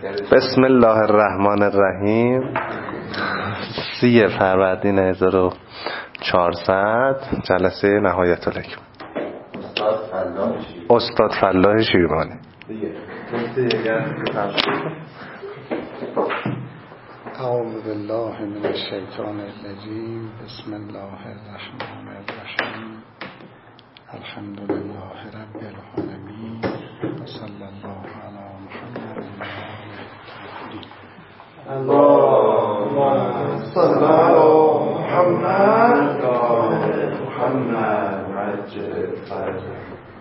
بسم الله الرحمن الرحیم. 3 فروردین 1400 جلسه نهایت الحکمه. استاد فلاح شیروانی. اعوذ بالله من الشیطان الرجیم. بسم الله الرحمن الرحیم. الحمد لله رب العالمین و صلی الله علی محمد و آله الطاهرین. اللهم صل علی محمد و آل محمد عجل فرجه.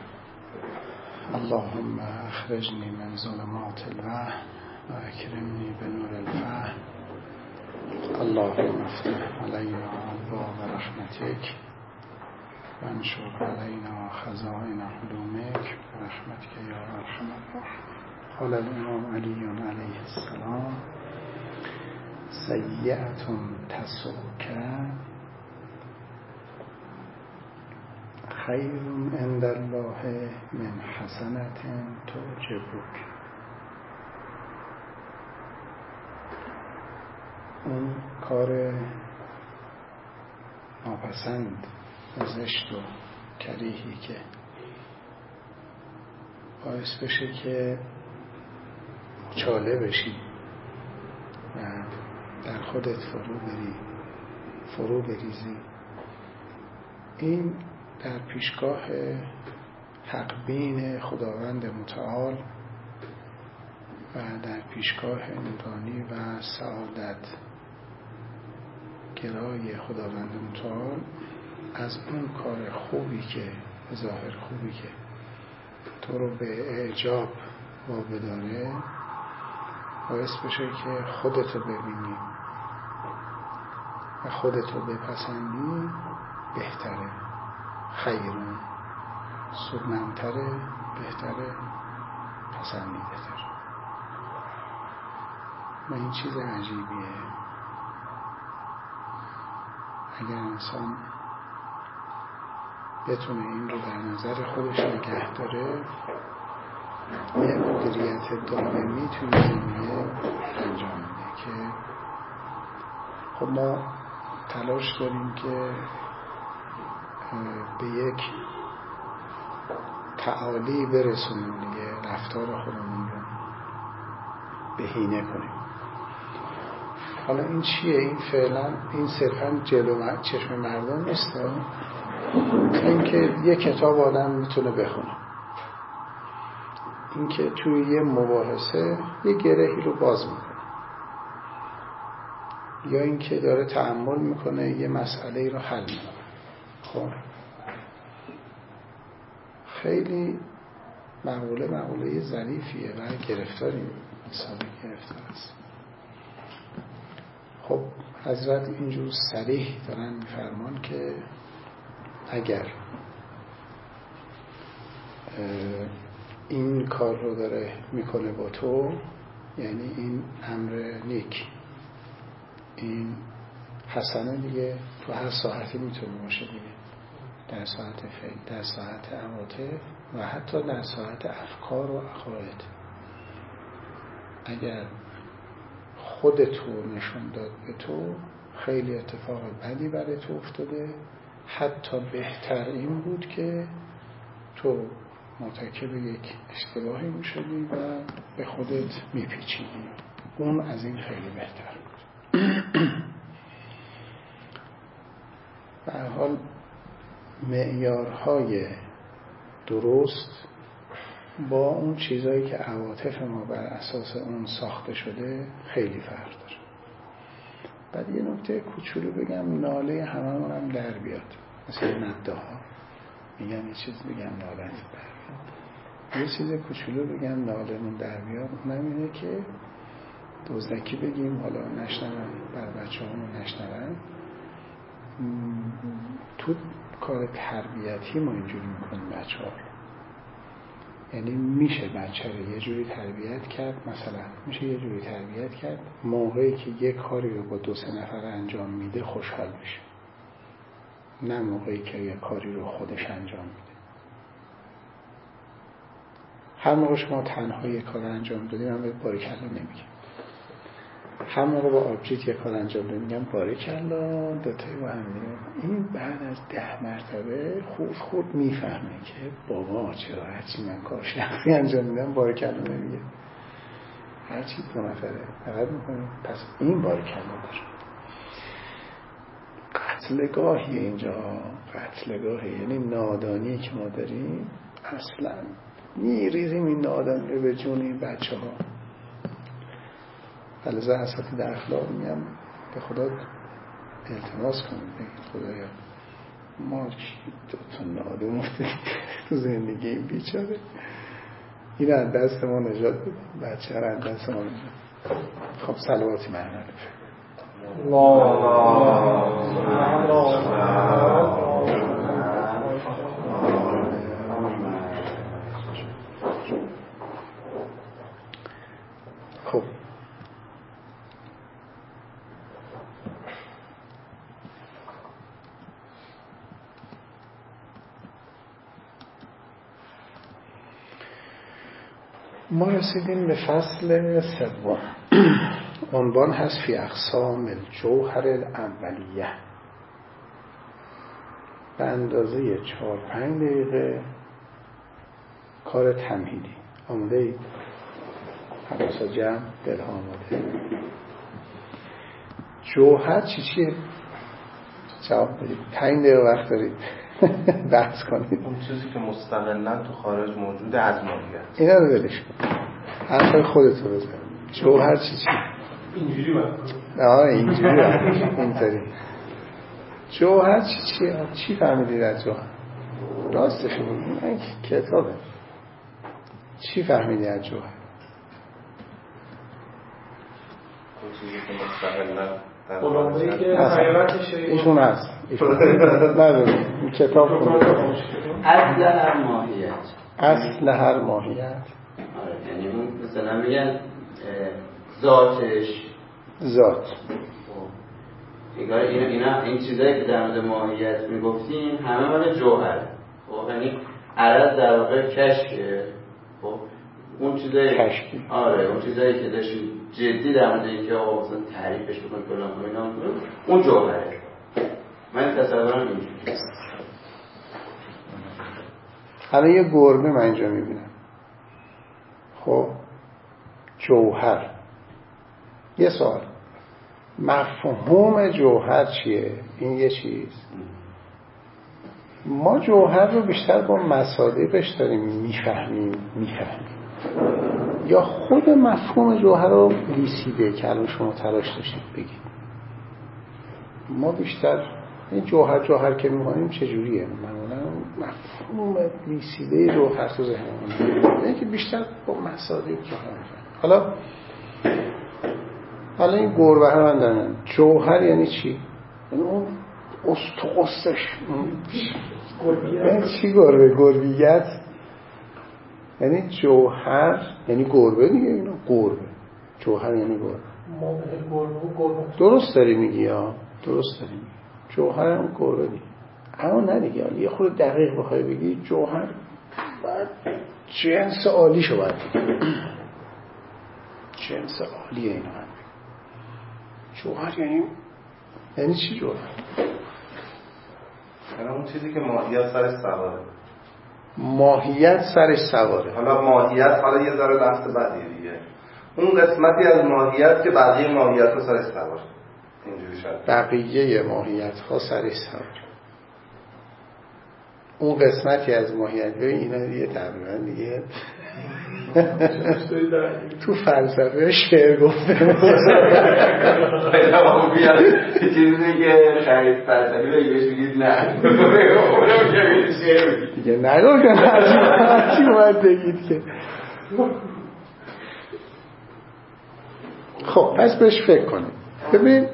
اللهم اخرجنی من ظلمات الوهم و اکرمنی بنور الفهم. اللهم افتح علینا ابواب رحمتک و انشر علینا خزائن علومک برحمتک یا ارحم الراحمین. قال الامام علی علیه السلام: سیئة تسؤک خیر عند الله من حسنة تعجبک. اون کار ناپسند و زشت و کریهی که باعث بشه که مچاله بشی و در خودت فرو بریزی، این در پیشگاه حق بین خداوند متعال و در پیشگاه نورانی و سعادت گرای خداوند متعال از اون کار خوبی که ظاهر خوبی که تو رو به اعجاب وابداره باعث بشه که خودتو ببینی و خودتو بپسندی بهتره، خیرون، سودمندتره، بهتره، پسندیده تر. و این چیز عجیبیه. اگر انسان بتونه این رو در نظر خودش نگه داره، یه مدیریت دائمی توی زندگی انجام میده که خب ما تلاش داریم که به یک تعالی برسونیم دیگه، رفتار خودمون رو بهینه کنیم. حالا این چیه؟ این فعلا این صرفا جلو چشم مردم نیست، این که یه کتاب آدم میتونه بخونه، این که توی یه مباحثه یه گرهی رو باز میکنه، یا این که داره تأمل میکنه یه مسئله رو حل میکنه. خب خیلی مقوله ظریفیه و گرفتاریم، حسابی گرفتار است. خب حضرت اینجور صریح دارن میفرمان که اگر این کار رو داره میکنه با تو، یعنی این امر نیک، این حسنه دیگه، تو هر ساعتی میتونه باشه دیگه، در ساعت فعل، در ساعت عواطف و حتی در ساعت افکار و عقاید. اگر خودتو نشون داد به تو، خیلی اتفاق بدی برای تو افتاده، حتی بهتر این بود که تو مرتکب یک اشتباهی میشدی و به خودت میپیچیدی. اون از این خیلی بهتر بود. به هر حال معیارهای درست با اون چیزایی که عواطف ما بر اساس اون ساخته شده خیلی فرق داره. بعد یه نکته کوچولو بگم، ناله هممون هم در بیاد. مثل نده ها میگن یه چیز بگم نالت در بیاد، یه چیز کوچولو بگم نالمون در بیاد. اونم اینه که دزدکی بگیم، حالا نشنون، بر بچه همون نشنون. تو کار تربیتی ما اینجوری میکنیم بچه ها، یعنی میشه بچه رو یه جوری تربیت کرد، مثلا میشه یه جوری تربیت کرد موقعی که یه کاری رو با 2-3 نفر انجام میده خوشحال میشه، نه موقعی که یه کاری رو خودش انجام میده. هر موقع شما تنها یک کار انجام دادی من بهت باریکلا نمیگم، هر موقع با آبجیت یک کار انجام دادی میگم باریکلا، دوتایی با هم میگم. این بعد از 10 مرتبه خود میفهمه که بابا چرا هرچی من کار شخصی انجام میدم باریکلا نمیگه، هرچی 2 نفره فقط میکنیم. پس این باریکلا داره. قتلگاهی اینجا، قتلگاهی، یعنی نادانی که ما داریم اصلا میریزیم این نادانی رو به جون این بچه ها. فلذا اساتید اخلاق میگم به خدا التماس کنید، بگید خدایا ما 2 تا نادون افتادیم تو زندگی این بیچاره، این از دست ما نجات بدیم، بچه ها از دست ما نجات. خب صلواتی محمد خب ما رسیدیم به فصل 3. عنوان هست فی اقسام الجوهر الاولیه. به اندازه 4-5 دقیقه کار تمهیدی. آماده اید؟ حواسا جمع، دل آماده. جوهر چیه؟ جواب بدید. 5 دقیقه وقت دارید بحث کنید. اون چیزی که مستقلاً تو خارج موجوده از ماهیت. اینا رو ولش کن، حرفای خودتو بزن. جوهر چیه؟ اینجوری باید اینطوری. جوهر چیه؟ چی فهمیدید از جوهر؟ راستش بود من کتابه. چی فهمیدید از جوهر؟ اون چیزی که مستقلاً قلمبه‌ای که حقیقتش ایشون هست، نداریم این کتاب اصل هر ماهیت. آره، یعنی اون مثلا میگن ذاتش ذات. این چیزایی که در مورد ماهیت میگفتیم همه مال جوهره. خب یعنی عرض در واقع کشفه. خب اون چیزایی کشفی. آره، اون چیزایی که داشتیم جدی در مورد اینکه آقا مثلا تعریفش بکن فلان اینا اون جوهره. من تصورم اینجوریه. الان یه گربه من اینجا میبینم. خب جوهر، یه سوال، مفهوم جوهر چیه؟ این یه چیز. ما جوهر رو بیشتر با مصادیقش داریم میفهمیم یا خود مفهوم جوهر رو لیسیده که الان شما تلاش داشتید بگید؟ ما بیشتر این جوهر که می‌خونیم چجوریه؟ معمولا مفهوم لیسیده جوهر تو ذهنمون اینه که بیشتر با مصادیق جوهر. حالا این گربه من دارم، جوهر یعنی چی؟ یعنی اون قصش یعنی چی؟ گربیت یعنی جوهر یعنی گربه دیگه. اینا گربه، جوهر یعنی گربه. درست داری میگی یا درست داری میگی. جوهر هم گربه دیگه. اما نه دیگه، یه خود دقیق بخوای بگی جوهر باید جنس عالیشو باید بگی. جنس عالیه اینا. جوهر یعنی چی جوهر؟ یعنی اون چیزی که ماهیت سرش سواره. ماهیت سرش سواره. حالا ماهیت حالا یه ذره لفظ بدیه دیگه. اون قسمتی از ماهیت که بقیه ماهیت ها سرش سواره. اینجوری شد. بقیه ماهیت ها سرش سواره. اون قسمتی از ماهیت های اینا دیگه تقریبا دیگه تو فلسفه شعر گفته چیزی که خرید فلسفی بهش بگید نه دیگه نگو که هرچی باید بگید که. خب پس بهش فکر کنید. ببین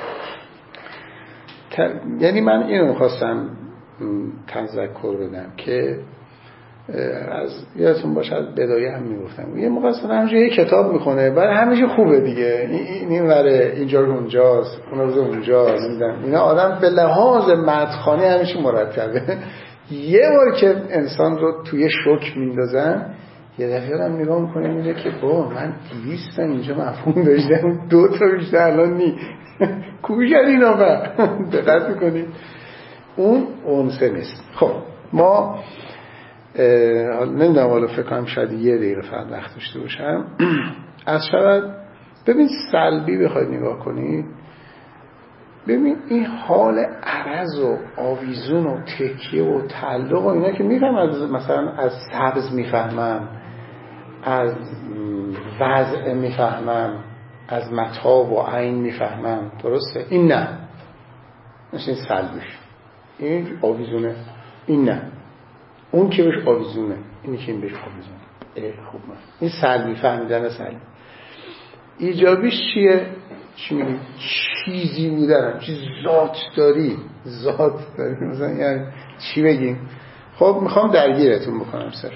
یعنی من اینو میخواستم تذکر بدم که از یادتون باشه از بدایه هم میگفتم یه موقع اصلا همینجا یه کتاب میخونه برای همیشه خوبه دیگه، این وره اینجا رو اونجاست اون رو اونجاست، اینا آدم به لحاظ مدخانی همیشه مرتبه. یه بار که انسان رو توی شوک میندازن یه دفعه هم نگاه میکنه میگه که با من 200 اینجا مفهوم داشتم 2 تا بیشتر الان نی کوشن اینا دقت میکنید اون اونسه نیست. خب ما نمیدونم حالا فکر کنم شاید 1 دقیقه فقط وقت داشته باشم. از شاید ببین سلبی بخواید نگاه کنید، ببین این حال عرض و آویزون و تکیه و تعلق و اینا که میفهم از مثلا از سبز میفهمم، از وضع میفهمم، از متاب و عین میفهمم، درسته؟ این نه، این سلبیش، این آویزونه، این نه، اون که بهش آویزونه، اینی که این بهش آویزونه. خوب من این سلبی فهمیدن سلبی. ایجابیش چیه؟ چی میگیم؟ چیزی بودن، چیز ذات داری مثلا یعنی چی بگیم؟ خب میخوام درگیرتون بکنم صرف.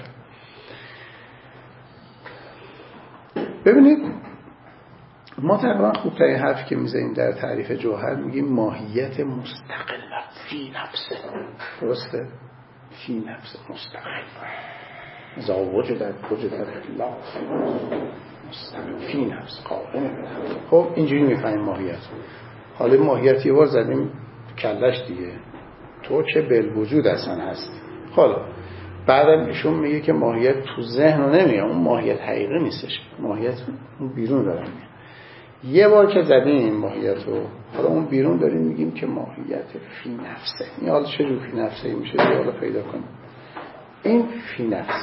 ببینید ما تقریبا خوبترین حرفی که میزنیم در تعریف جوهر میگیم ماهیت مستقل فی نفسه، درسته؟ فی نفسه مستقل ذا وجدت الله مستقل فی نفس قائم. خب اینجوری میفهمیم ماهیت. حالا ماهیت یه بار زدیم کلش دیگه، تو که بالوجود اصلا هست. حالا بعدم ایشون میگه که ماهیت تو ذهن رو نمیگه، اون ماهیت حقیقی نیستش، ماهیت اون بیرون داره میگه. یه بار که زدیم ماهیت رو، حالا اون بیرون داریم میگیم که ماهیت فی نفسه. این حالا چه جور فی نفسه میشه حالا پیدا کنیم. این فی نفسه.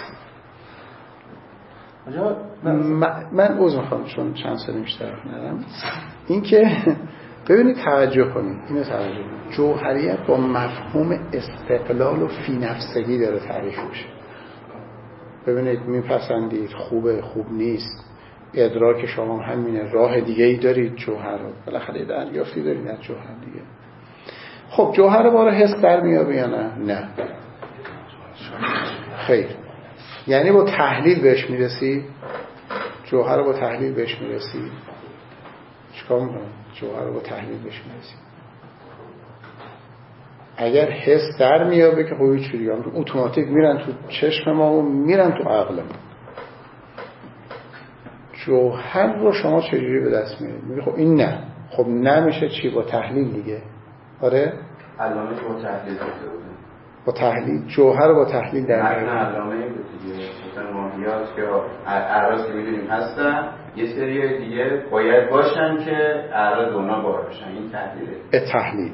من عذر میخوام چون چند سال بیشتر ندارم. این که ببینید توجه کنید، اینو توجه کنید، جوهریت با مفهوم استقلال و فی نفسگی داره تعریف میشه. ببینید میپسندید، خوبه، خوب نیست، ادراک شما همینه، راه دیگه ای دارید جوهر رو بالاخره دریافتی دارید از جوهر دیگه. خب جوهر بارا حس در میابه یا نه؟ نه خیر. یعنی با تحلیل بهش میرسی؟ جوهر رو با تحلیل بهش میرسی؟ چیکار میکنم؟ جوهر رو با تحلیل بهش میرسی. اگر حس در میابه که خوبی چوری هم اتوماتیک میرن تو چشم ما و میرن تو عقل ما. جوهر رو شما چجوری به دست میارید؟ میگه خب این نه. خب نمیشه چی؟ با تحلیل دیگه. آره؟ علامه با تحلیل با تحلیل جوهر رو با تحلیل در میارید. علامه دیگه مثلا ماهیات که اعراض که میدونیم هستن، یه سری دیگه باید باشن که اعراض اونا باشن. این تحلیله. به تحلیل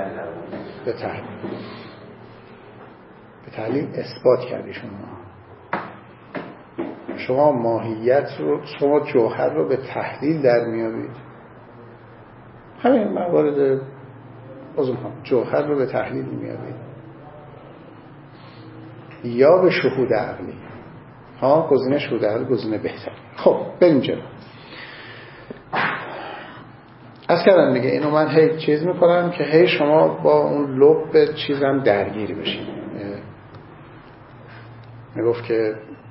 اثبات کردی شما ماهیت رو، شما جوهر رو به تحلیل در میارید. همین موارد جوهر رو به تحلیل میارید یا به شهود عقلی. گزینه شهود عقلی گزینه بهتر. خب بریم جلو. از کردم دیگه اینو من هی چیز میکنم که هی شما با اون لب چیزم درگیری بشید. میگفت که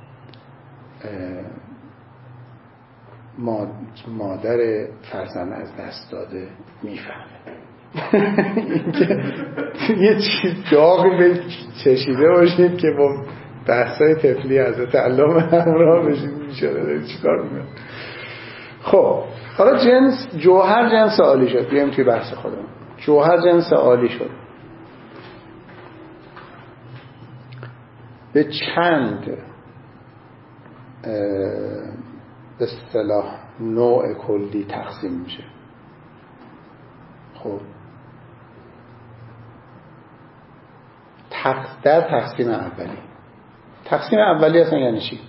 مادر فرزند از دست داده میفهمه. اینکه یه چیز داغی به چشیده باشید که با بحثای طفلی حضرت علامه همراه بشید میشه چیکار میکنه. خب حالا جوهر جنس عالی شد. بیایم توی بحث خودمون. جوهر جنس عالی شد. به چند به اصطلاح نوع کلی تقسیم میشه. خب در تقسیم اولی اصلا یعنی چی؟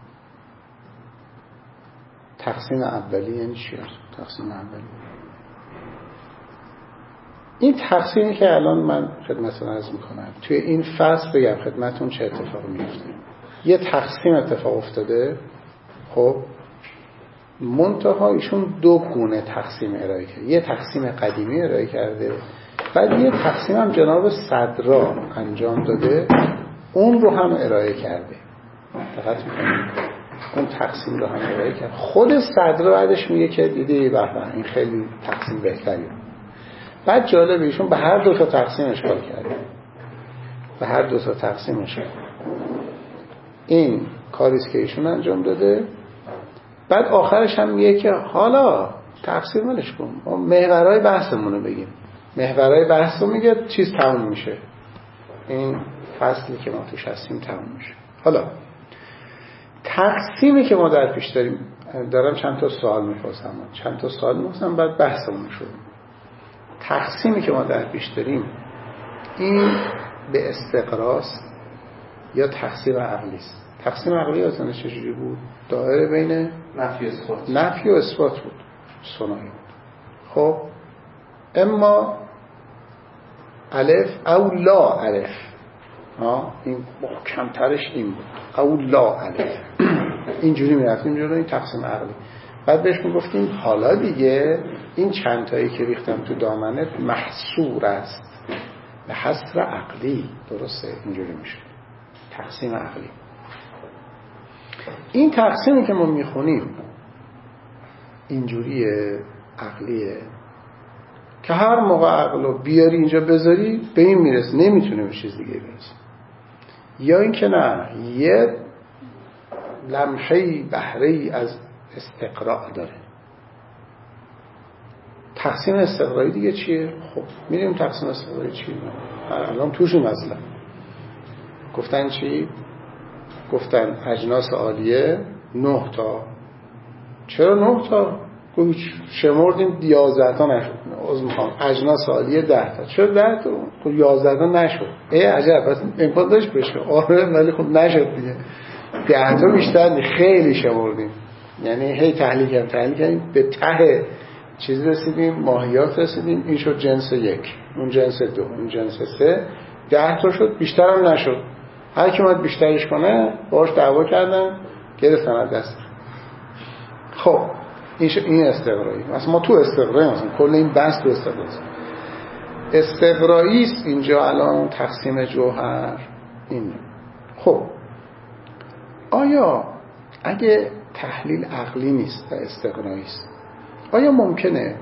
تقسیم اولی یعنی چی؟ تقسیم اولی این تقسیمی که الان من خدمتتون عرض میکنم توی این فصل بگم خدمتتون چه اتفاقی میفته. یه تقسیم اتفاق افتاده. خب منتها ایشون 2 گونه تقسیم ارائه کرده. یه تقسیم قدیمی ارائه کرده، بعد یه تقسیم هم جناب صدرا انجام داده، اون رو هم ارائه کرده. دقت میکنید؟ اون تقسیم رو هم ارائه کرده. خود صدرا بعدش میگه که دیدی به این خیلی تقسیم بهتری. بعد جالب ایشون به هر 2 تا تقسیم اشکال کرده. به هر 2 تا تقسیم اشکال. این کاریست که ایشون انجام داده. بعد آخرش هم میگه که حالا تفسیر منش کن، ما محورهای بحثمونو بگیم. محورهای بحثو میگه چیز تموم میشه، این فصلی که ما توش هستیم تموم میشه. حالا تقسیمی که ما در پیش دارم چند تا سوال میپرسم بعد بحثمون شروع. تقسیمی که ما در پیش داریم این به استقراست یا تقسیم عقلی است؟ تقسیم عقلی اصلا چجوری بود؟ دایره بین نفی و اثبات بود، ثنایی بود. خب اما الف او لا الف، این کمترش این بود، او لا الف اینجوری میرفتیم جلو، این تقسیم عقلی. بعد بهش میگفتیم حالا دیگه این چند تایی که ریختم تو دامنت محصور است به حصر عقلی، درسته؟ اینجوری میشه تقسیم عقلی. این تقسیمی که ما میخونیم اینجوریه، عقلیه، که هر موقع عقلو بیاری اینجا بذاری به این میرسه، نمیتونه به چیز دیگه برسه. یا این که نه، یه لمحه‌ای بهره‌ای از استقراء داره. تقسیم استقرایی دیگه چیه؟ خب میریم تقسیم استقرایی چیه؟ الان توشون مثلا گفتن چی؟ گفتن اجناس عالیه 9 تا. چرا 9 تا؟ شمردیم 11 تا نشد. عذر میخوام، اجناس عالیه 10 تا. چرا 10 تا؟ خب 11 تا نشد. عجب، پس امکان داشت بشه. آره ولی خب نشد دیگه. 10 تا بیشتر خیلی شمردیم. یعنی هی تحلیل کردیم به ته چیز رسیدیم، ماهیات رسیدیم. این شد جنس 1، اون جنس 2، اون جنس 3، 10 تا شد، بیشتر هم نشد. هر کی اومد بیشترش کنه باهاش دعوا کردن، گرفتن از دست. خب این استقرایی. مثلا ما تو استقرایی، مثلا کل این بحث تو استقرایی است. اینجا الان تقسیم جوهر این. خب آیا اگه تحلیل عقلی نیست و استقرایی است، آیا ممکنه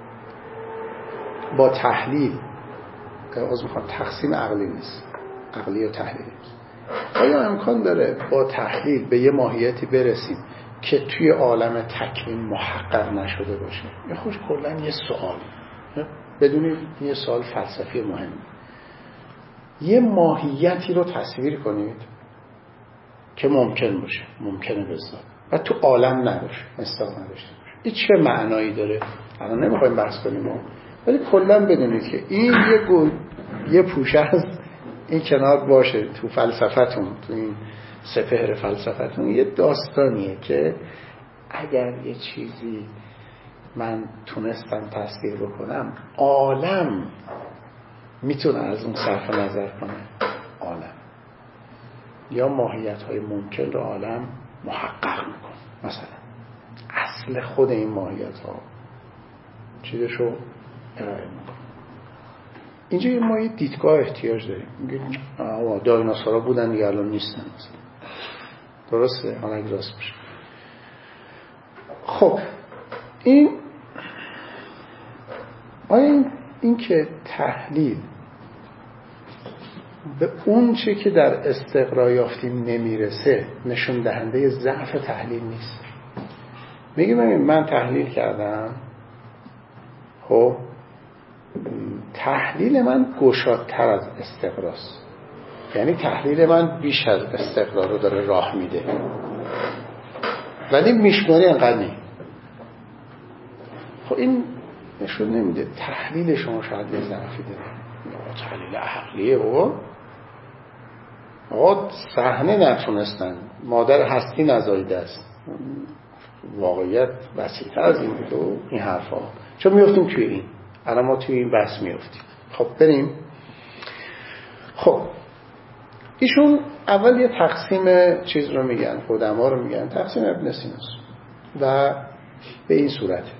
با تحلیل تقسیم عقلی نیست، عقلی و تحلیلی نیست، آیا امکان داره با تحلیل به یه ماهیتی برسیم که توی عالم تکوین محقق نشده باشه؟ این خوش کلا یه سوال، بدونید یه سوال فلسفی مهمه. یه ماهیتی رو تصویر کنید که ممکن باشه، ممکنه بذات و تو عالم نباشه، مستاق نداشته باشه. این چه معنایی داره؟ الان نمیخوایم بحث کنیم، ولی کلا بدونید که این یه پوشه از این کنار باشه تو فلسفتون، تو این سپهر فلسفتون. یه داستانیه که اگر یه چیزی من تونستم تصویر بکنم، عالم میتونه از اون صرف نظر کنه. عالم یا ماهیت های ممکن رو عالم محقق میکنه. مثلا اصل خود این ماهیت ها چیزشو ارائه میکنه. اینجا ما یه دیدگاه احتیاج داریم. میگیم دایناسورا بودن دیگه الان نیستن مثلا. درسته؟ حالا اگه راست بشه. خب آیا این که تحلیل به اون چه که در استقرا یافتیم نمیرسه نشون دهنده ضعف تحلیل نیست؟ میگیم من تحلیل کردم، خب تحلیل من گشادتر از استقراست، یعنی تحلیل من بیش از استقرا رو داره راه میده، ولی میشماری انقدر نیم. خب این نشون نمیده تحلیل شما شاید یه ضعفی داره. تحلیل عقلیه صحنه نتونستن، مادر هستی نزایده است، واقعیت وسیع‌تر از این بود و این حرفا. چون میفتیم توی این، الان ما توی این بحث میفتیم. خب بریم. خب ایشون اول یه تقسیم چیز رو میگن، قدما رو میگن، تقسیم ابن سیناست و به این صورته.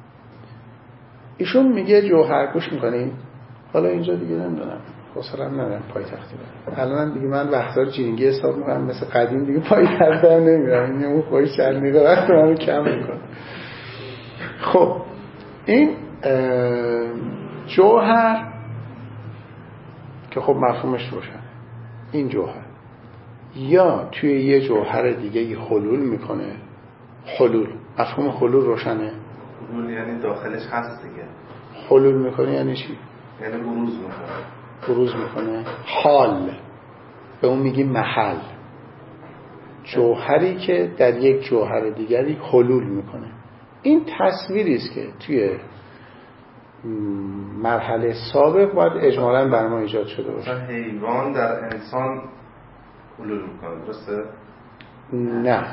ایشون میگه جوهر گوش میکنیم. حالا اینجا دیگه نمیدونم خسرم ندارم پای تختی برم، الان دیگه من وقتا جینگی حساب میکنم مثل قدیم، دیگه پای تختی هم نمیرم، این اون خوش چلنیقه وقت منو کم میکنم. خب این جوهر که خب مفهومش روشن، این جوهر یا توی یه جوهر دیگه حلول میکنه. حلول، مفهوم حلول روشنه؟ حلول یعنی داخلش هست دیگه. حلول میکنه یعنی چی؟ یعنی بروز میکنه. بروز میکنه. حال، به اون میگیم محل. جوهری که در یک جوهر دیگری حلول میکنه. این تصویری است که توی مرحله سابق باید اجمالاً بر ما ایجاد شده باشه. حیوان در انسان حلول میکنه، درسته؟ نه،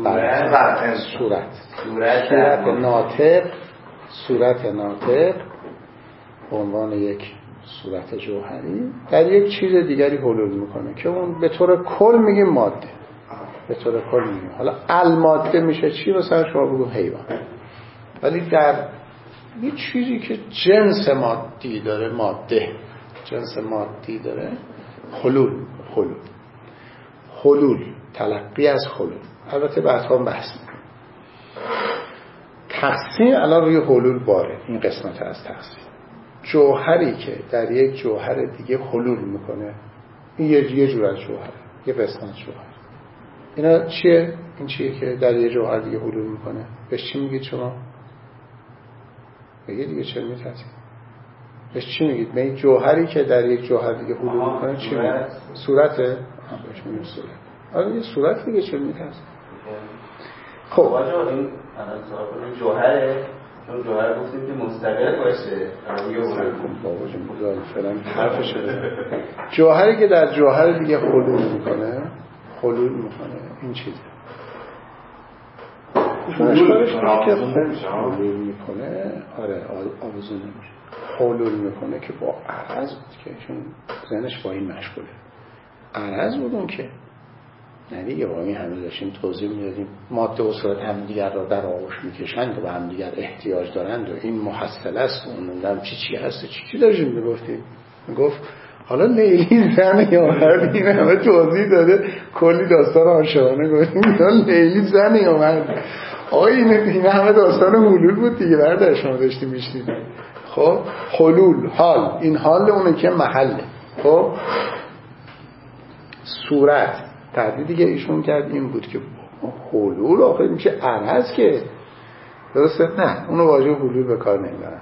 صورت ناطق به عنوان یک صورت جوهری در یک چیز دیگری حلول میکنه که اون به طور کل میگیم ماده. به طور کل میگیم. حالا الماده میشه چی؟ مثلا شما بگو حیوان. ولی در یه چیزی که جنس مادی داره، ماده جنس مادی داره، حلول تلقی از حلول. البته بعدها بحث میکنم. تقسیم الان روی حلول باره. این قسمت از تقسیم، جوهری که در یک جوهر دیگه حلول میکنه، این یه جور از جوهر، یه قسمت جوهر. اینا چیه؟ این چیه که در یک جوهر دیگه حلول میکنه؟ بهش چی میگید شما؟ بگید دیگه، چرا میترسید؟ بهش چی میگید؟ به جوهری که در یک جوهر دیگه حلول میکنه چی میگید؟ صورته؟ بهش میگیم صورت. آره یه صورت دیگه، چرا میترسید؟ خب واجه این جوهره، چون جوهر گفتیم که مستقل باشه. بابا جون بذار فعلا حرفش بزن. جوهری که در جوهر دیگه حلول میکنه این چیزه. حلول میکنه. آره آویزون نمیشه. حلول میکنه که با عرض بود که چون ذهنش با این مشغوله. عرض بود اون که نه دیگه با این همه داشتیم توضیح میدادیم ماده و صورت همدیگر را در آغوش میکشند و به همدیگر احتیاج دارند و این محصل است و اون چی هست چی داشتیم میگفتیم. میگفت حالا لیلی زن یا مرد، این همه توضیح داده، کلی داستان عاشقانه گفتیم. لیلی زن یا مرد، آقا این همه داستان حلول بود دیگه. برادر شما داشتیم میشنیدیم. خب حلول، حال، این حال اونه که محله. خب صورت تعبیر دیگه ایشون کرد این بود که حلول آخه میشه عرض که، درسته؟ نه، اونو واژه حلول به کار نمیبرن.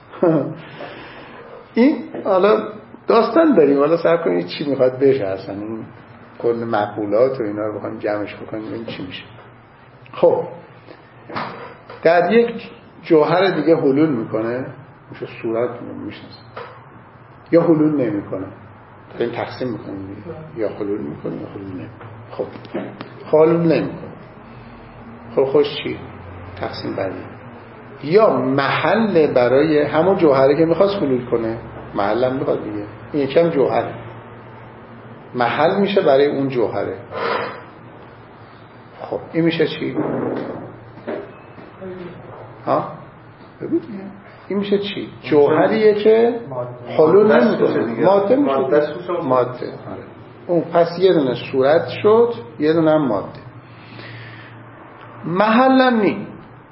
این حالا داستان داریم، حالا صبر کنید چی میخواد بشه اصلا. این کل مقولات و اینا رو بخوایم جمعش بکنیم ببینیم چی میشه. خب در یک جوهر دیگه حلول میکنه، میشه صورت میشه، یا حلول نمیکنه. این تقسیم میکنیم یا حلول میکنه یا حلول نمیکنه. خب حلول نمیکنه. خب خوش چی؟ تقسیم بعدی. یا محل برای همون جوهره که میخواست حلول کنه، محل هم میخواد دیگه، این یکم جوهره، محل میشه برای اون جوهره. خب این میشه چی؟ ها؟ بگو دیگه. این میشه چی؟ جوهریه که حلول نمیکنه، ماده میشه. ماده. اون پس یه دونه صورت شد، یه دونه هم ماده. محلم نی،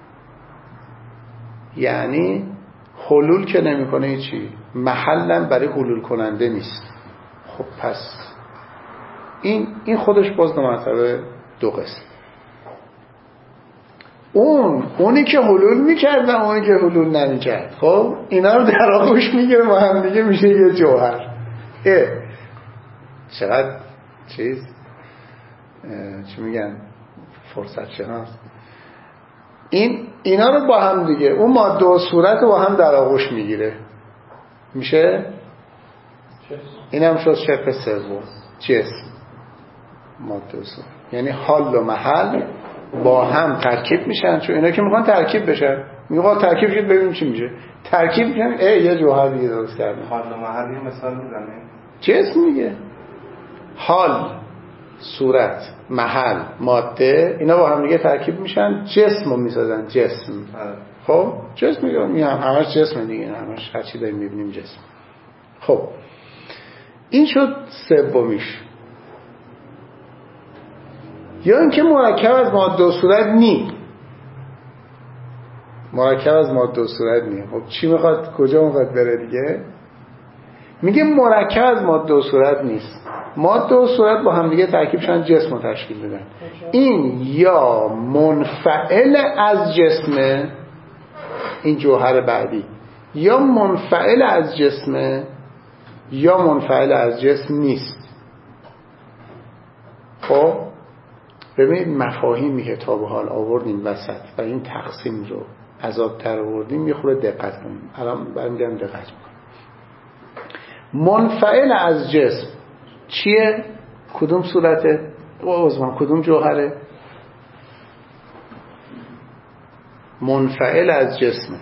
یعنی حلول که نمیکنه چی؟ محلم برای حلول کننده نیست. خب پس این خودش باز دو مرتبه دو قسم. اونی که حلول میکرد و اونی که حلول نمیکرد، خب اینا رو در آغوش میگیره با هم دیگه میشه یه جوهر. چقدر چیز چی میگن فرصت شناس. اینا رو با هم دیگه، اون ماده و صورت رو با هم در آغوش میگیره، میشه این هم شد شق سوم، جسم. ماده و صورت یعنی حال و محل با هم ترکیب میشن، چون اینا که میخوان ترکیب بشن، میگه ترکیب شد ببینیم چی میشه، ترکیب میشن یه جوهر دیگه درست کردن. حال و محل یه مثال میزنه. جسم میگه حال، صورت، محل، ماده، اینا با هم دیگه ترکیب میشن، جسم رو میسازن. جسم. خب جسم میگه همش جسم دیگه، همش هر چی داریم میبینیم جسم. خب این شد سومیش. یا اینکه مرکب از ماده و صورت نی. مرکب از ماده و صورت نی. خب چی میخواد، کجا میخواد بره دیگه؟ میگه مرکب از ماده و صورت نیست. ماده و صورت با هم دیگه ترکیب شدن جسم رو تشکیل بدن. این یا منفعل از جسمه، این جوهر بعدی، یا منفعل از جسمه یا منفعل از جسم نیست. خب ببینید مفاهیمی که تا به حال آوردیم وسط و این تقسیم رو عذاب در آوردیم یه خورده دقت کنیم. الان برمیگردم دقت کنیم. منفعل از جسم چیه؟ کدوم صورته؟ کدوم جوهره؟ منفعل از جسمه.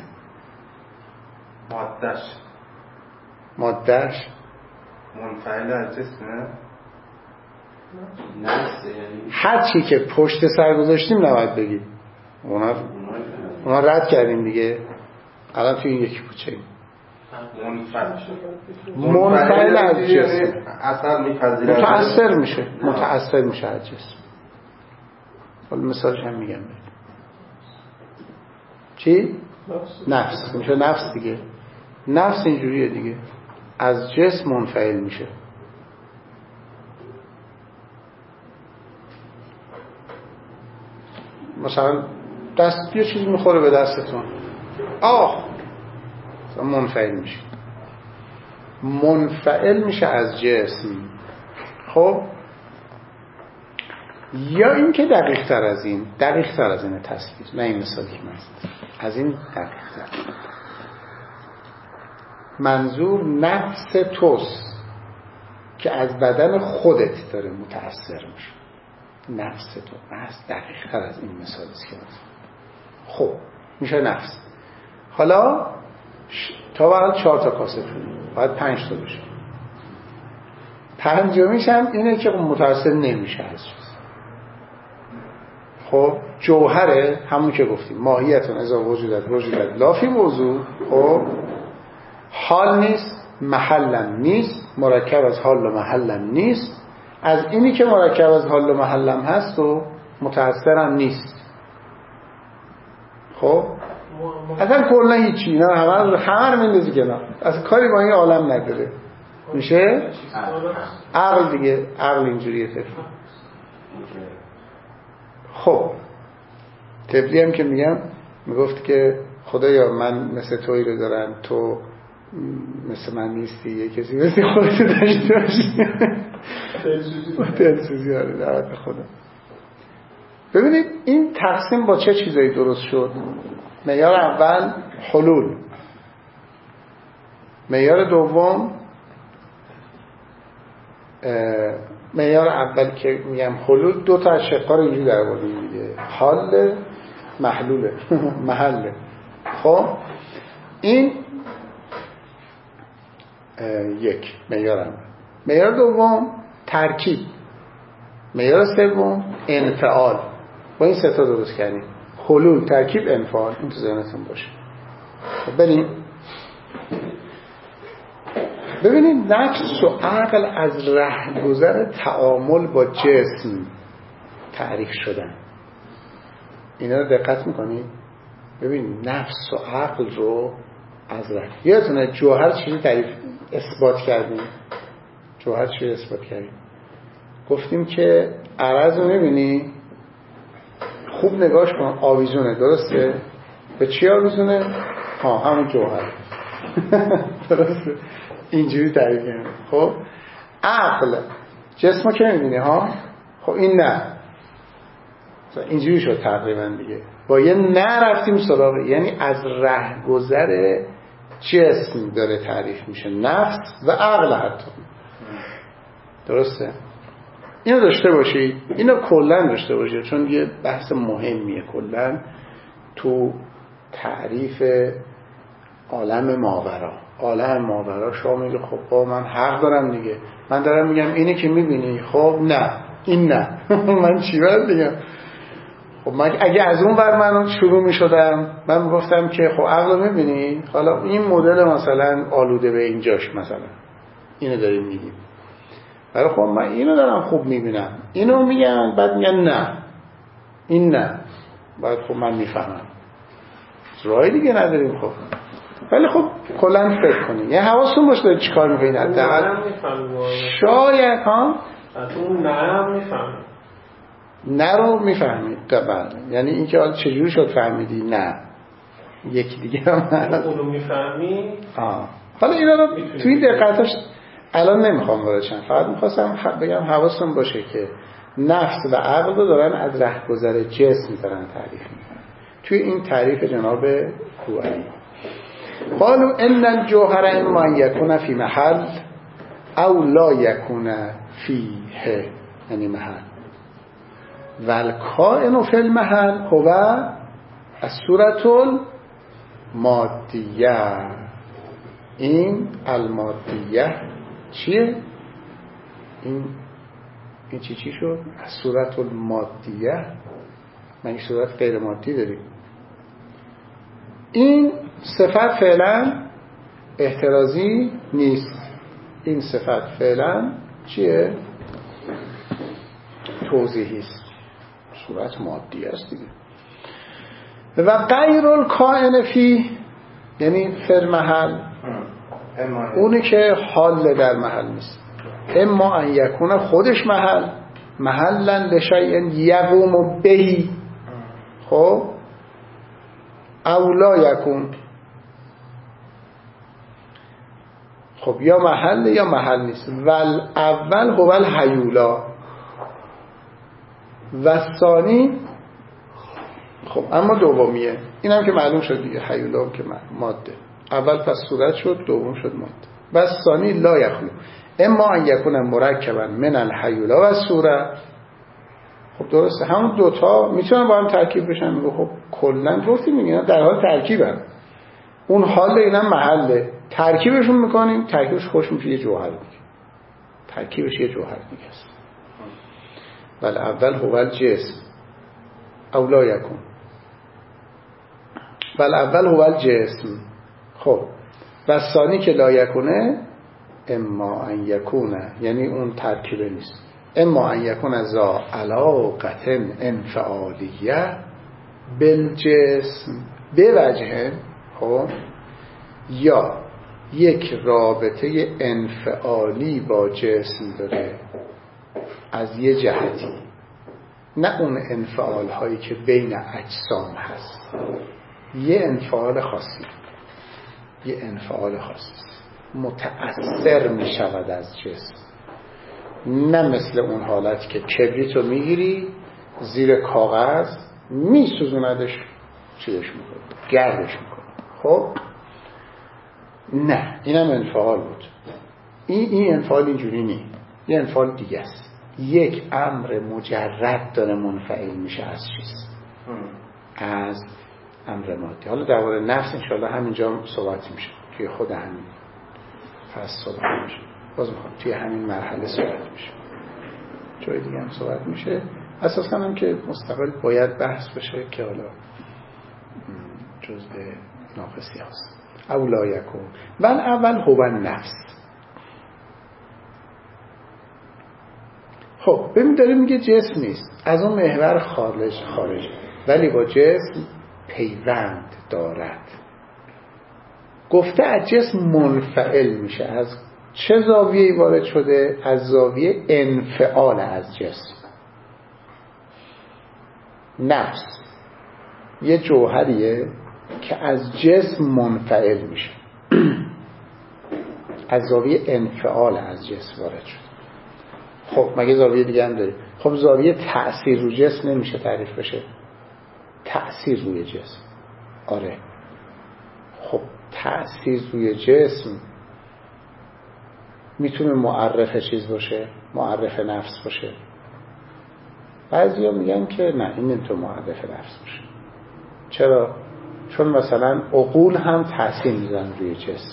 مادهش منفعل از جسمه. هر چی که پشت سر گذاشتیم نباید بگیم، اونا رد کردیم دیگه. الان توی این یکی پوچه منفعل از جسم اثر میپذیره، متأثر میشه از جسم. حالا مثالش هم میگم. چی؟ نفس میشه. نفس دیگه، نفس اینجوریه دیگه، از جسم منفعل میشه. مثلا دست یه چیزی میخوره به دستتون، منفعل میشه. منفعل میشه از جسم. خب یا این که دقیق تر از این تصویر، نه این مثالی که من از این دقیق تر. منظور نفس توست که از بدن خودت داره متأثر میشه. نفس تو نفس دقیق تر از این مثال است که خب میشه نفس. حالا تا بعد 4 تا کاسه کنیم، باید 5 تا بشه. 5میش هم اینه که متأثر نمیشه از چیز. خب جوهره، همون که گفتیم ماهیتون اذا وجودت لافی موضوع. خب حال نیست، محلم نیست، مرکب از حال و محلم نیست. از اینی که مرکب از حال و محلم هست و متأثرم نیست. خب اصلا کلا هیچی، نه همه رو میندازی کنار، اصلا کاری با این عالم نداره. میشه عقل دیگه، عقل اینجوریه طفل. خب طفلی هم که میگفت که خدایا من مثل تویی رو دارم، تو مثل من نیستی، یه کسی مثل خودت داشته باشی. دلسوزی هاره دعوت به خدا. ببینید این تقسیم با چه چیزایی درست شد؟ معیار اول حلول، معیار دوم معیار اول که میگم حلول، 2 تا از شقا رو اینجوری در آوردیم دیگه، حال محلوله محله. خب این یک معیار اول. معیار دوم ترکیب. معیار سوم انفعال. با این 3 تا درست کردیم: حلول، ترکیب، انفعال. این تو ذهنتون باشه. خب بریم ببینید نفس و عقل از رهگذر تعامل با جسم تعریف شدن. اینا رو دقت میکنید؟ ببینید نفس و عقل رو از یادتونه جوهر چیزی تعریف اثبات کردیم. جوهر چیزی اثبات کردیم، گفتیم که عرض رو میبینی خوب نگاش کن، آویزونه، درسته؟ به چی آویزونه؟ همون جوهر. درسته؟ اینجوری تعریف کردیم. خب عقل جسم رو که میبینی ها، خب این نه، اینجوری شد تقریبا دیگه. با یه نه رفتیم سراغ، یعنی از رهگذر جسم داره تعریف میشه، نفس و عقل حتی. درسته؟ اینو داشته باشید، اینو کلن داشته باشید، چون یه بحث مهمیه کلن تو تعریف عالم ماورا. عالم ماورا شامل خب با من حق دارم دیگه، من دارم میگم اینی که میبینی، خب نه این نه. من چی باید بگم؟ خب من اگه از اون ور من شروع میشدم، من میگفتم که خب عقل میبینی، حالا این مدل مثلا آلوده به اینجاش، مثلا اینو داریم میگیم، ولی خب من اینو دارم خوب میبینم، اینو میگن، بعد میگن نه این نه، بعد خب من میفهمم، راه دیگه نداریم. خب ولی خب کلا فکر کنید، یه حواستون باشه دارید چیکار میکنید. حداقل شاید ها اون نه میفهمید، نه رو میفهمید قبل، یعنی اینکه حالا چجوری شد فهمیدی؟ نه یکی دیگه هم اونو میفهمی. حالا اینا رو توی دقتاش الان نمیخوام وارد شم، فقط میخواستم بگم حواستون باشه که نفس و عقل رو دارن از رهگذر جسم دارن تعریف میکنن توی این تعریف جناب کوهی. قالوا ان الجوهر اما ان یکون فی محل او لا یکون فیه، یعنی محل، والکائن فی المحل هو الصورة المادیه. این المادیه چیه؟ این چی شد؟ الصورة المادیه، من این صورت غیر مادی داریم. این صفت فعلا احترازی نیست، این صفت فعلا چیه؟ توضیحی است، صورت مادی است دیگه. و غیر الکائن فی، یعنی فی محل، اونی که حال در محل نیست. اما ان یکون خودش محلا لشیء یقوم بهی، خب او لا یکون، خب یا محل یا محل نیست. ول اول هو الحیولا و ثانی، خب اما دومیه، این هم که معلوم شد دیگه، حیولا هم که ماده، اول پس صورت شد، دوم شد ماده. و ثانی لا یخلو اما ان یکون مرکبا من الحیولا و صورت. خب درسته، همون دوتا میتونن با هم ترکیب بشن. میگه خب کلا گفتیم اینا در حال ترکیبن، اون حال اینم محله، ترکیبشون میکنیم، ترکیبش خوش میشه یه جوهر میگه، ترکیبش یه جوهر میگه است. ولی اول هو الجسم او لا یکون، ولی اول هو الجسم. خب و ثانی که لا یکونه اما ان یکونه، یعنی اون ترکیبه نیست. اما ان یکون ذا علاقت انفعالیه بالجسم بوجه، خب یا یک رابطه انفعالی با جسم داره از یه جهتی، نه اون انفعال هایی که بین اجسام هست، یه انفعال خاصی، یه انفعال خاصی متأثر می شود از جسم، نه مثل اون حالت که کبریت رو میگیری زیر کاغذ میسوزوندش، چیزش میکنه، گردش میکنه. خب نه، اینم انفعال بود. این انفعال اینجوری نیست، یه انفعال دیگه است. یک امر مجرد داره منفعل میشه از چیز، از امر مادی. حالا درباره نفس انشاءالله همینجا صحبت میشه، توی خود همین فصل صحبت میشه، باز میخوام توی همین مرحله صحبت میشه، جای دیگه هم صحبت میشه. اساساً هم که مستقل باید بحث بشه که حالا جزء ناقصی هست. اولا یکون ول اول هو النفس. خب ببین داره میگه جسم نیست، از اون محور خارج ولی با جسم پیوند دارد. گفته از جسم منفعل میشه. از چه زاویه‌ای وارد شده؟ از زاویه انفعال از جسم. نفس یه جوهریه که از جسم منفعل میشه، از زاویه انفعال از جسم وارد شده. خب مگه زاویه دیگه هم داریم؟ خب زاویه تأثیر روی جسم نمیشه تعریف بشه؟ تأثیر روی جسم، آره. خب تأثیر روی جسم میتونه معرف چیز باشه، معرف نفس باشه. بعضیا میگن که نه، این نمیتونه معرف نفس باشه. چرا؟ چون مثلا عقول هم تأثیر میزن روی جسم،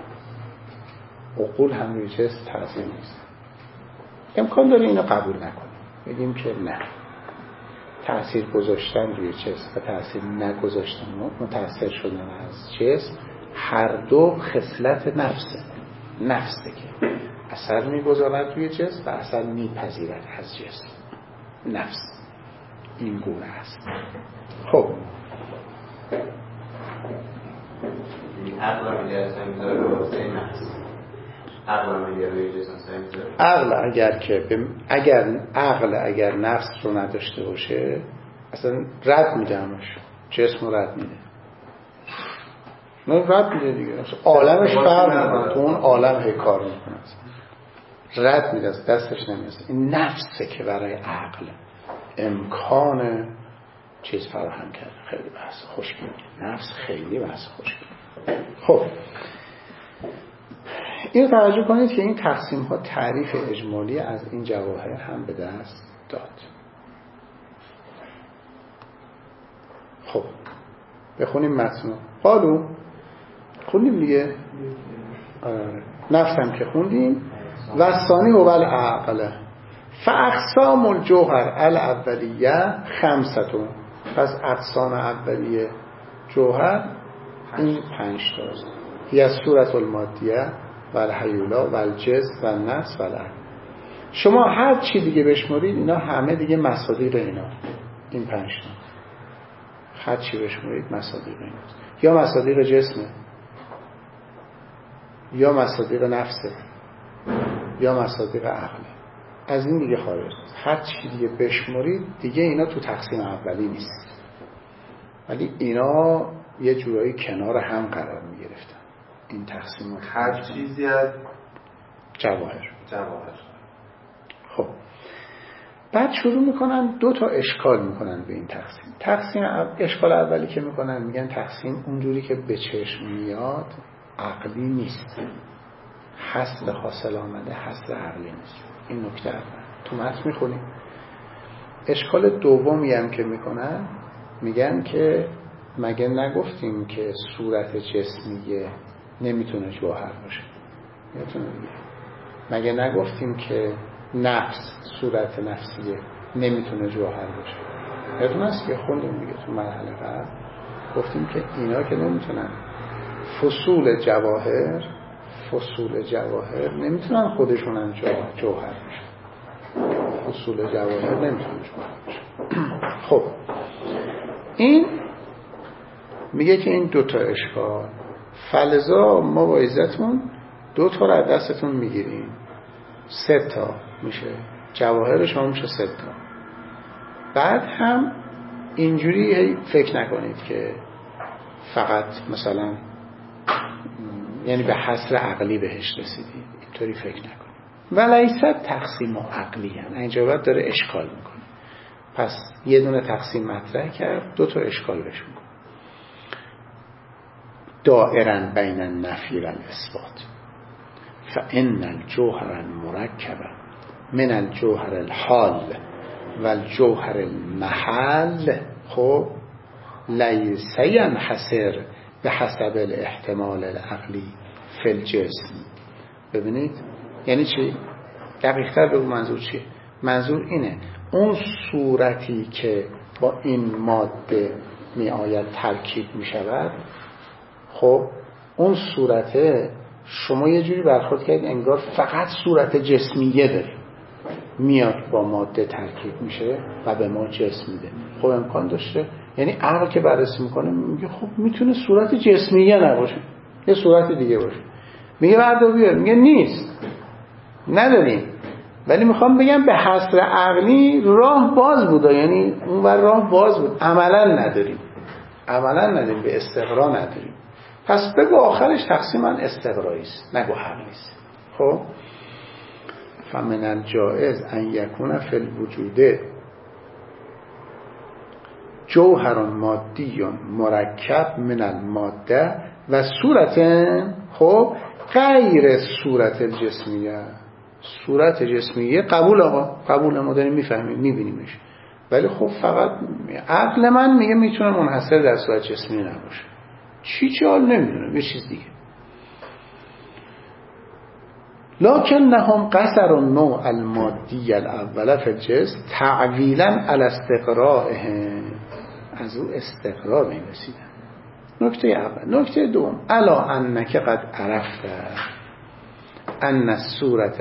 عقول هم روی جسم تأثیر میزن. امکان داره اینو قبول نکنیم، بگیم که نه، تأثیر گذاشتن روی جسم و تأثیر نگذاشتن، متأثر شدن از جسم، هر دو خصلت نفسه که اثر میگذارد روی جسم و اثر میپذیرد از جسم. نفس این گونه است. خب عقل میگه سعی میذاره به واسطه نفس، عقل میگه روی جسم سعی میذاره. عقل اگر نفس رو نداشته باشه اصلا رد میده، همش جسم رو رد میده. نه رد میده دیگه، عالمش فرق میکنه، تو اون عالم هی کار میکنه، رد میده، دستش نمیرسه. این نفسه که برای عقل امکان چیز فراهم کرده. خیلی بحث خوشگل، نفس خیلی بحث خوشگل. خب این توجه کنید که این تقسیم ها تعریف اجمالی از این جواهر هم به دست داد. خب بخونیم متن. قالو خوندیم دیگه، نفس هم که خوندیم. و ثانی هو العقل فاقسام الجوهر الاولیه خمسه. پس اقسام اولیه جوهر این 5 تاست. هی صورت المادیه و الحیولا و الجز و النفس و العقل. شما هر چی دیگه بشمارید اینا همه دیگه مصادیق اینا، این 5 تا هر چی بشمارید مصادیق اینا، یا مصادیق جسمه، یا مصادیق نفسه، یا مصادیق عقله. از این دیگه خارج نیست. هر چی دیگه بشمارید دیگه اینا تو تقسیم اولی نیست، ولی اینا یه جورایی کنار هم قرار می گرفتن این تقسیمات. هر چیزی از جواهر. خب بعد شروع میکنن 2 تا اشکال میکنن به این تقسیم. اشکال اولی که میکنن میگن تقسیم اونجوری که به چشم میاد عقلی نیست، حاصل حاصل آمده حاصل عقلی نیست. این نکته اول تو متن میخونیم. اشکال دومی هم که میکنن میگن که مگه نگفتیم که صورت جسمیه نمیتونه جوهر باشه؟ میتونه دیگه. مگه نگفتیم که نفس صورت نفسیه نمیتونه جوهر باشه؟ یادتون هست که خوندیم دیگه تو مرحله قبل، گفتیم که اینا که نمیتونن فصول جواهر نمیتونن خودشونن جوهر بشن. فصول جواهر نمیتونن جوهر بشن. خب این میگه که این 2 تا اشکال فلزا ما با عزتون 2 تا رو از دستتون میگیریم، 3 تا میشه جواهر شما، میشه 3 تا. بعد هم اینجوری فکر نکنید که فقط مثلا یعنی به حصر عقلی بهش رسیدید، اینطوری فکر نکنید. ولیست تقسیم عقلی هم اینجا باید داره اشکال میکنه. پس یه دونه تقسیم مطرح کرد، 2 تا اشکال بهش میکنه. دائرا بین النفی و الاثبات فان الجوهر المرکب من الجوهر الحال و الجوهر المحل خب لیس ینحصر به حسب الاحتمال العقلی فی الجسم. ببینید یعنی چی؟ دقیق‌تر بگو منظور چیه؟ منظور اینه اون صورتی که با این ماده می آید ترکیب می شود، خب اون صورته شما یه جوری برخورد کردید انگار فقط صورت جسمیه داره، میاد با ماده ترکیب میشه و به ما جسم میده. خب امکان داشته، یعنی عقل که بررسی میکنه میگه خب میتونه صورت جسمیه نباشه، یه صورت دیگه باشه. میگه بعد بیار، میگه نیست، نداریم. ولی میخوام بگم به حصر عقلی راه باز بوده، یعنی اون بر راه باز بود، عملا نداریم، به استقرا نداریم. پس بگو آخرش تقسیم استقرایی است، نگو حق نیست. خب فمن الجائز ان یکون فی الوجود جوهر مادی مرکب من الماده و صورت خب غیر صورت الجسمیه. صورت جسمیه قبول، آقا قبول، ما داریم میفهمیم میبینیمش، ولی خب فقط عقل من میگه میتونه منحصر در صورت جسمی نباشه. چی حال نمیدونم، یه چیز دیگه. لکن نهم قصر النوع المادی الاول فی الجسم تعویلا علی استقرائه، از او استقرار میرسیدن. نکته اول. نکته دوم، الا انک قد عرفت ان الصورة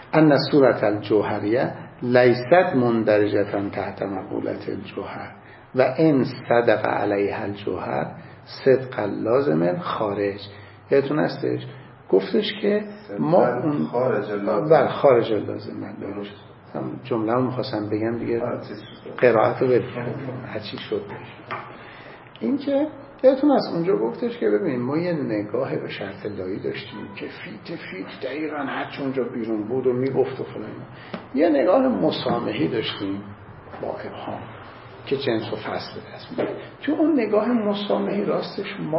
الجوهریه لیست مندرجة تحت مقولة الجوهر و این صدق علیها الجوهر صدق لازم خارج. یادتون هستش گفتش که ما اون خارج لازم جمله رو میخواستم بگم دیگه قرائت رو بگم هرچی شد این که یادتون از اونجا گفتش که ببینیم ما یه نگاه به شرط لایی داشتیم که فیت دقیقا هرچی اونجا بیرون بود و میگفت و فلان. یه نگاه مسامحی داشتیم با ابهام که جنس و فصل دست میده. تو اون نگاه مسامحی راستش ما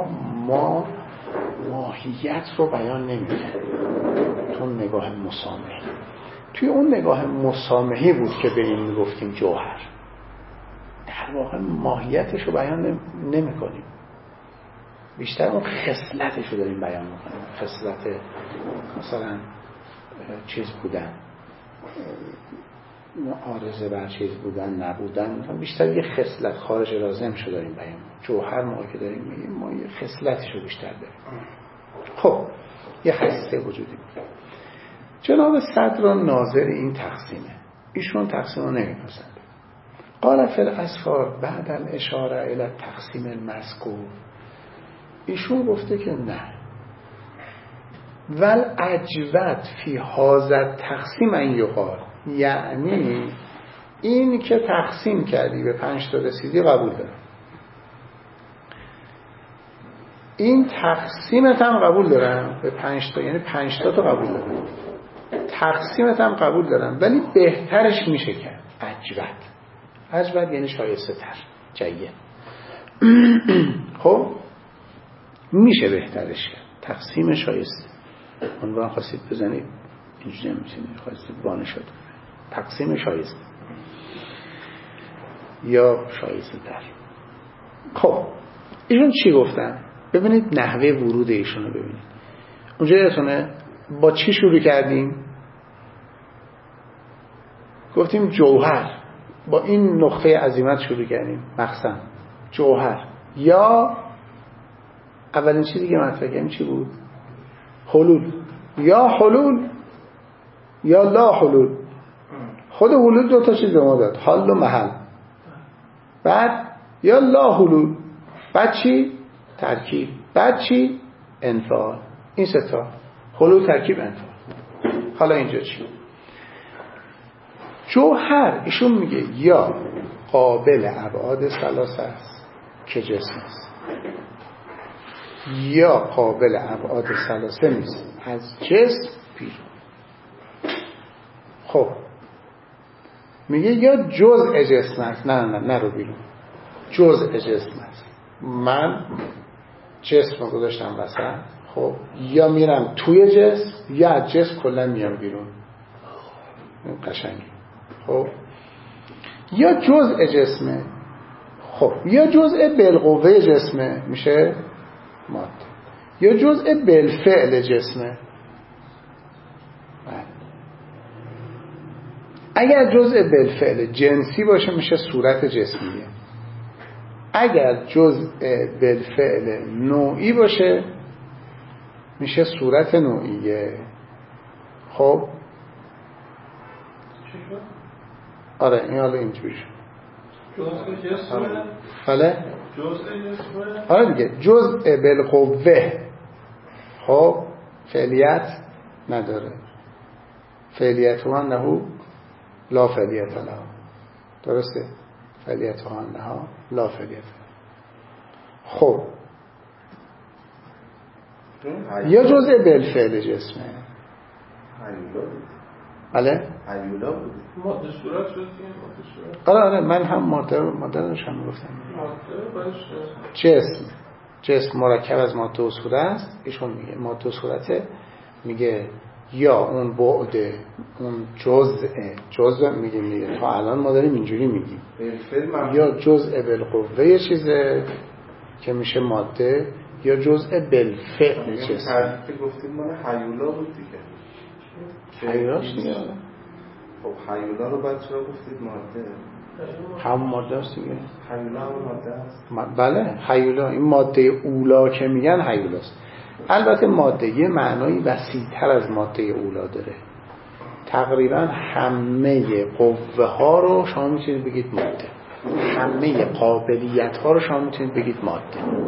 ماهیت رو بیان نمی‌کنیم. تو اون نگاه مسامحی، توی اون نگاه مسامحی بود که به این میگفتیم جوهر. در واقع ماهیتش رو بیان نمی‌کنیم، بیشتر اون خصلتش رو داریم بیان می‌کنیم. خصلت مثلا چیز بودن، عارضه بر چیز بودن نبودن، بیشتر یه خصلت خارج لازم شو داریم بیان. جوهر ما که داریم میگیم ما یه خصلتش رو بیشتر داریم. خب یه خصلت وجودی بود. جناب صدر ناظر این تقسیمه، ایشون تقسیم رو نمی‌پسنده. قال فی الاسفار بعد الاشاره الی تقسیم المذکور، ایشون گفته که نه، ول اجود فی هذا تقسیم ان یقال، یعنی این که تقسیم کردی به 5 تا رسیدی قبول دارم، این تقسیمت هم قبول دارم به 5 تا، یعنی 5 تا قبول دارم، تقسیمت هم قبول دارم، ولی بهترش میشه کرد. اجود یعنی شایسته تر، جید. خب میشه بهترش کرد، تقسیم شایسته. عنوان خواستید بزنید اینجوری نمیتونید، خواستید بانه شد تقسیم شایسته یا شایسته تر. خب ایشون چی گفتن؟ ببینید نحوه ورود ایشون رو ببینید. اونجا یادتونه با چی شروع کردیم؟ گفتیم جوهر، با این نقطه عظیمت شروع کردیم، مقسم جوهر. یا اولین چیزی که مطرح کردیم چی بود؟ حلول. یا حلول یا لا حلول. خود حلول 2 تا چیز به ما داد، حل و محل. بعد یا لا حلول، بعد چی؟ ترکیب. بعد چی؟ انفعال. این 3 تا، حلول، ترکیب، انفعال. حالا اینجا چی؟ جوهر ایشون میگه یا قابل ابعاد ثلاثه است که جسم است، یا قابل ابعاد ثلاثه نیست، از جسم بیرون. خب میگه یا جزء جسم است، نه رو بیرون، جزء جسم است. من جسم رو گذاشتم وسط، خب یا میرم توی جسم یا از جسم کلا میام بیرون. قشنگی. خب یا جزء جسمه، خب یا جزء بالقوه جسمه میشه ماده، یا جزء بالفعل جسمه. اگر جزء بالفعل جنسی باشه میشه صورت جسمیه، اگر جزء بالفعل نوعی باشه میشه صورت نوعیه. خب آره این حالا اینجوری شد. جزء جسمه؟ بله جزء جسمه؟ آره دیگه، جزء بالقوه. خب فعلیت نداره، فعلیت ها انه لا فعلیت لها، درسته؟ فعلیت ها انها لا فعلیت. خب یا جزء بالفعل جسمه. بله هیولا بود، ماده صورت شد. ماده صورت. آره من هم ماده داشتم گفتم. ماده جسم مرکب از ماده و صورت است. ایشون میگه ماده و صورته، میگه یا اون بعد اون جزء میگه تا الان ما داریم اینجوری میگیم، یا جزء بالقوه چیزه که میشه ماده، یا جزء بالفعل جسم. که گفتیم مال هیولا بود دیگه. هیولاش دیگه. خب هیولا رو بعد چرا گفتید ماده؟ همون ماده است دیگه. هیولا هم ماده است. بله هیولا، این ماده اولا که میگن هیولاست. البته ماده یه معنایی وسیع‌تر از ماده اولا داره. تقریبا همه قوه ها رو شما میتونید بگید ماده. همه قابلیت ها رو شما میتونید بگید ماده.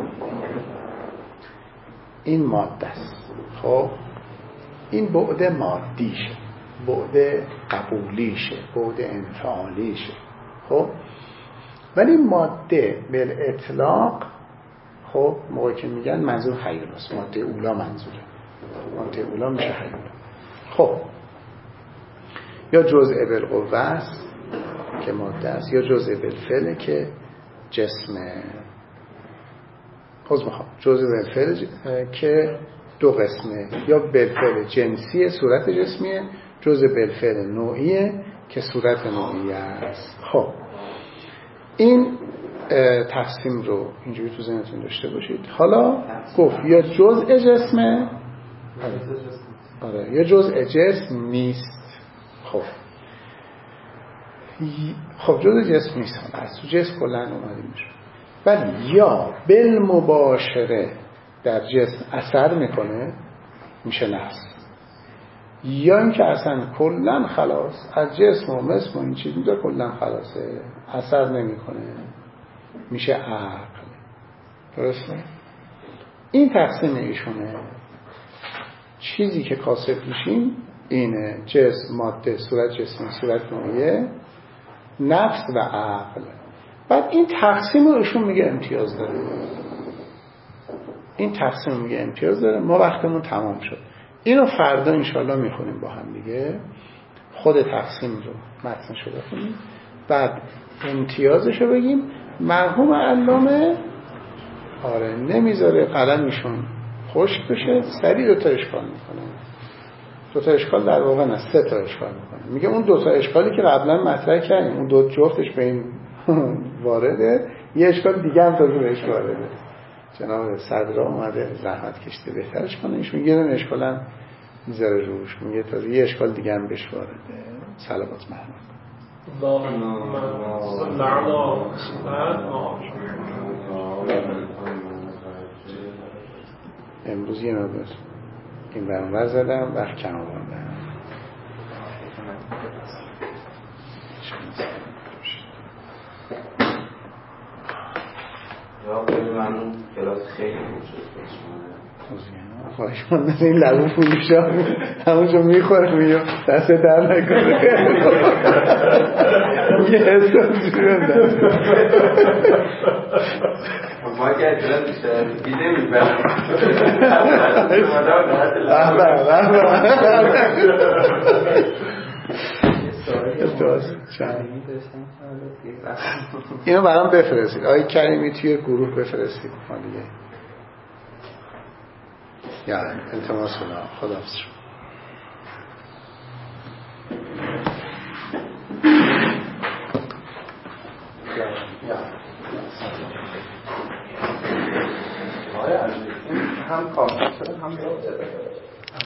این ماده است. خب این بعد مادیشه، بعد قبولیشه، بعد انفعالیشه. خب ولی ماده به اطلاق، خب موقعی که میگن منظور حیول است، ماده اولا منظوره، ماده اولا میشه حیول. خب یا جزء بالقوه است که ماده است، یا جزء بالفعل که جسمه. جزء بالفعل که دو قسمه، یا بالفعل جنسی صورت جسمیه، جزء بالفعل نوعیه که صورت نوعیه است. خب این تقسیم رو اینجوری تو ذهنتون داشته باشید. حالا گفت یا جزء جسمه، یا جزء جسم نیست. خب جزء جسم نیست، از تو جسم کلا اومدیم میشه، ولی یا بالمباشره در جسم اثر میکنه میشه نفس، یا اینکه اصلا کلا خلاص از جسم و مثل و این چیز میده کلا خلاصه، اثر نمیکنه میشه عقل. درسته؟ این تقسیم ایشونه. چیزی که کاسب میشیم اینه: جسم، ماده، صورت جسمی، صورت نوعیه، نفس و عقل. بعد این تقسیم رو ایشون میگه امتیاز داره. این تقسیم میگه امتیاز داره. ما وقتمون تمام شد. اینو فردا انشالله میخونیم با هم دیگه. خود تقسیم رو متنش رو بخونیم، بعد امتیازش رو بگیم. مرحوم علامه نمیذاره قلمشون خشک بشه، سریع دوتا اشکال میکنه. دوتا اشکال در واقع نه، 3 تا اشکال میکنه. میگه اون 2 تا اشکالی که قبلا مطرح کردیم، اون 2 جفتش به این وارده، یه اشکال دیگه هم تازه بهش وارده. جناب صدرا اومده زحمت کشته بهترش کنه. ایشون یه دونه اشکال هم میذاره روش، میگه تازه یه اشکال دیگه هم بهش وارده. صلوات محمد. امروز یه مقدار این برانور زدم وقت کم آوردم. ممنون. کلاس خیلی خوب شد. خواهش ماندن این لبو فروشا همونجا میخوره میگم دست در نکنه. یه حساب جوره ما که اجلا بیشتر بیده میبرم. اینو برام بفرستید. آقای کریمی توی گروه بفرستید. ما دیگه یعنی التماس خداحافظ شما. هم کامپیوتر هم